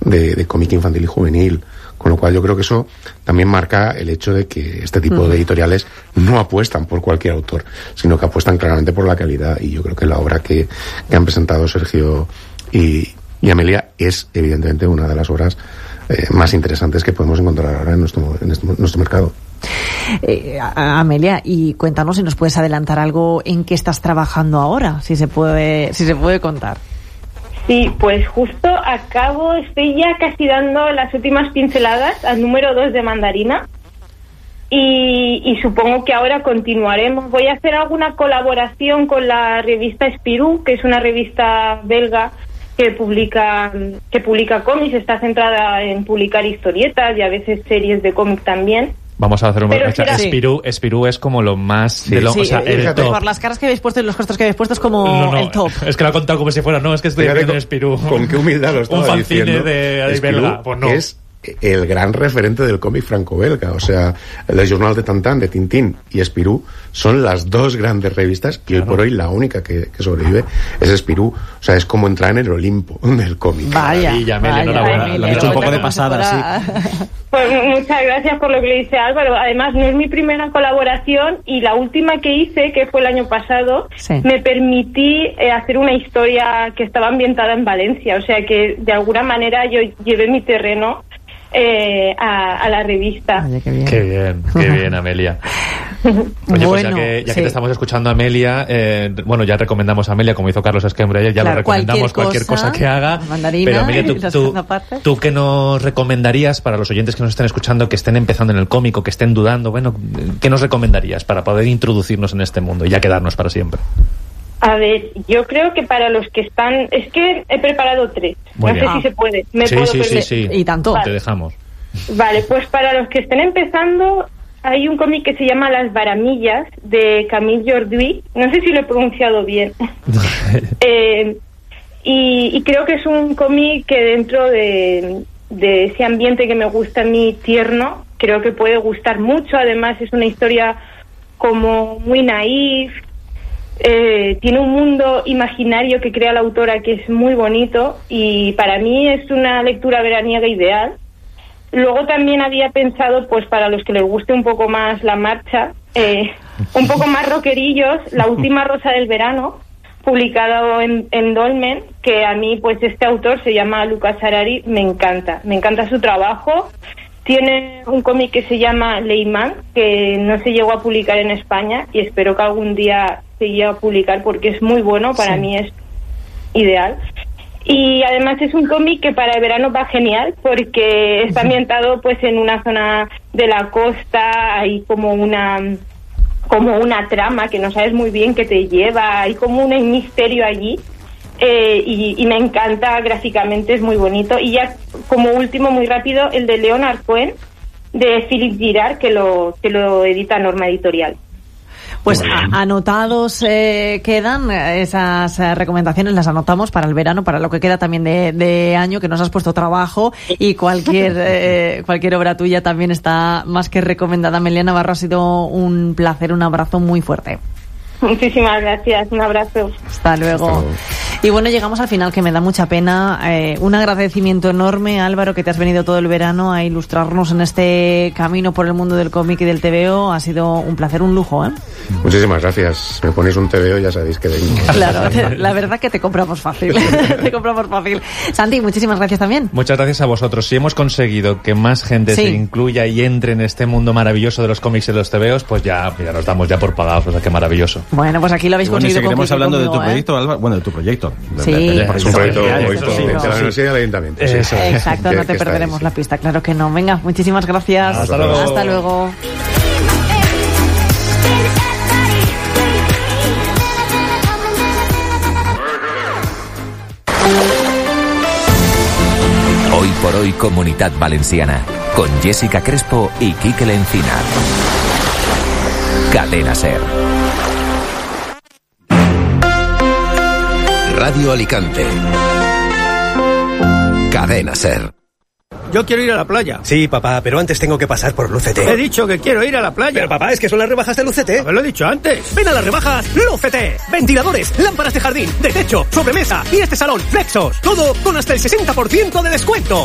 de cómic infantil y juvenil. Con lo cual yo creo que eso también marca el hecho de que este tipo de editoriales no apuestan por cualquier autor, sino que apuestan claramente por la calidad. Y yo creo que la obra que han presentado Sergio y Amelia es evidentemente una de las obras más interesantes que podemos encontrar ahora en nuestro mercado. Amelia, y cuéntanos si nos puedes adelantar algo en qué estás trabajando ahora, si se puede contar. Sí, pues justo estoy ya casi dando las últimas pinceladas al número 2 de Mandarina y supongo que ahora continuaremos. Voy a hacer alguna colaboración con la revista Spirou, que es una revista belga que publica cómics, está centrada en publicar historietas y a veces series de cómic también. Vamos a hacer Spirou es como lo más o sea, el top. Por las caras que habéis puesto y los gestos que habéis puesto es como el top. Es que lo ha contado como si fuera, es que estoy viendo en Spirou. Con qué humildad lo estaba diciendo. Un fanzine de belga, pues no. Es el gran referente del cómic franco-belga, o sea, el Journal de Tintín de Tintín y Spirou son las dos grandes revistas y hoy por hoy la única que sobrevive es Spirou, o sea, es como entrar en el Olimpo del cómic. Vaya, enhorabuena. Lo ha dicho un poco de pasada, sí. Pues muchas gracias por lo que le dice Álvaro. Además, no es mi primera colaboración y la última que hice, que fue el año pasado, me permití hacer una historia que estaba ambientada en Valencia, o sea que de alguna manera yo llevé mi terreno a la revista. Oye, qué bien, Amelia. Oye, pues ya que te estamos escuchando, Amelia, ya recomendamos a Amelia, como hizo Carlos Esquembre, ya lo recomendamos cualquier cosa que haga. Mandarina, pero Amelia, ¿tú qué nos recomendarías para los oyentes que nos estén escuchando, que estén empezando en el cómic o que estén dudando? Bueno, ¿qué nos recomendarías para poder introducirnos en este mundo y ya quedarnos para siempre? A ver, yo creo que para los que están... Es que he preparado 3. No sé si se puede. Sí. Y tanto. Vale. Te dejamos. Vale, pues para los que estén empezando, hay un cómic que se llama Las Varamillas, de Camille Jordi. No sé si lo he pronunciado bien. Y creo que es un cómic que dentro de ese ambiente que me gusta a mí, tierno, creo que puede gustar mucho. Además, es una historia como muy naif. Tiene un mundo imaginario que crea la autora que es muy bonito y para mí es una lectura veraniega ideal. Luego también había pensado, pues para los que les guste un poco más la marcha, un poco más rockerillos, La Última Rosa del Verano, publicado en Dolmen, que a mí pues este autor se llama Lucas Harari, me encanta su trabajo. Tiene un cómic que se llama Leiman, que no se llegó a publicar en España y espero que algún día se llegue a publicar porque es muy bueno, para mí es ideal. Y además es un cómic que para el verano va genial porque está ambientado pues en una zona de la costa, hay como una trama que no sabes muy bien qué te lleva, hay como un misterio allí. Y me encanta gráficamente, es muy bonito. Y ya como último, muy rápido, el de Leonard Cohen, de Philippe Girard, que lo edita Norma Editorial. Pues anotados quedan esas recomendaciones, las anotamos para el verano, para lo que queda también de año, que nos has puesto trabajo, y cualquier obra tuya también está más que recomendada. Amelia Navarro, ha sido un placer, un abrazo muy fuerte. Muchísimas gracias, un abrazo. Hasta luego. Y bueno, llegamos al final, que me da mucha pena. Un agradecimiento enorme, Álvaro, que te has venido todo el verano a ilustrarnos en este camino por el mundo del cómic y del TVO. Ha sido un placer, un lujo, ¿eh? Muchísimas gracias. Me ponéis un TVO, ya sabéis que vengo. Claro, la verdad que te compramos fácil. Te compramos fácil. Santi, muchísimas gracias también. Muchas gracias a vosotros. Si hemos conseguido que más gente se incluya y entre en este mundo maravilloso de los cómics y de los TVOs, pues ya nos damos ya por pagados. O sea, qué maravilloso. Bueno, pues aquí lo habéis conseguido. Y seguiremos hablando de tu proyecto, Álvaro. Bueno, de tu proyecto. Sí. Es un proyecto de la Universidad del Ayuntamiento. Eso. Exacto, no te perderemos la pista, claro que no. Venga, muchísimas gracias. Hasta luego. Hasta luego. Hoy por hoy, Comunidad Valenciana, con Jessica Crespo y Quique Lencina. Cadena SER. Radio Alicante. Cadena SER. Yo quiero ir a la playa. Sí, papá, pero antes tengo que pasar por Lucete. He dicho que quiero ir a la playa. Pero papá, es que son las rebajas de Lucete. Lo he dicho antes. Ven a las rebajas Lucete. Ventiladores, lámparas de jardín, de techo, sobremesa y este salón Flexos. Todo con hasta el 60% de descuento.